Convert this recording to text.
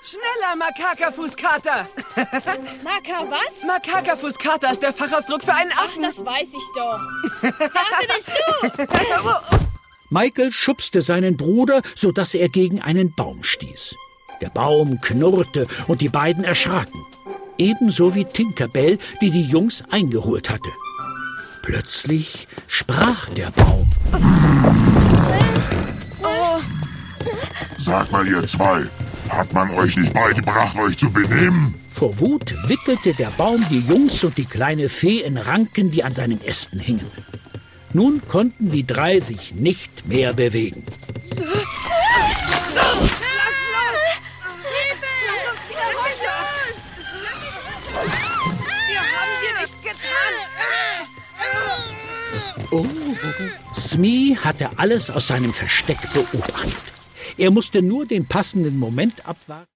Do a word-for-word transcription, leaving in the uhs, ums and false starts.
Schneller, Makakafußkater! Maka was? Makakafußkater ist der Fachausdruck für einen Ach, Affen. das weiß ich doch. Dafür bist du! Michael schubste seinen Bruder, sodass er gegen einen Baum stieß. Der Baum knurrte und die beiden erschraken. Ebenso wie Tinkerbell, die die Jungs eingeholt hatte. Plötzlich sprach der Baum. Oh. Sag mal, ihr zwei, hat man euch nicht beigebracht, euch zu benehmen? Vor Wut wickelte der Baum die Jungs und die kleine Fee in Ranken, die an seinen Ästen hingen. Nun konnten die drei sich nicht mehr bewegen. Lass los! Hilfe! Lass uns wieder runter! Wir haben dir nichts getan. Oh. Smee hatte alles aus seinem Versteck beobachtet. Er musste nur den passenden Moment abwarten.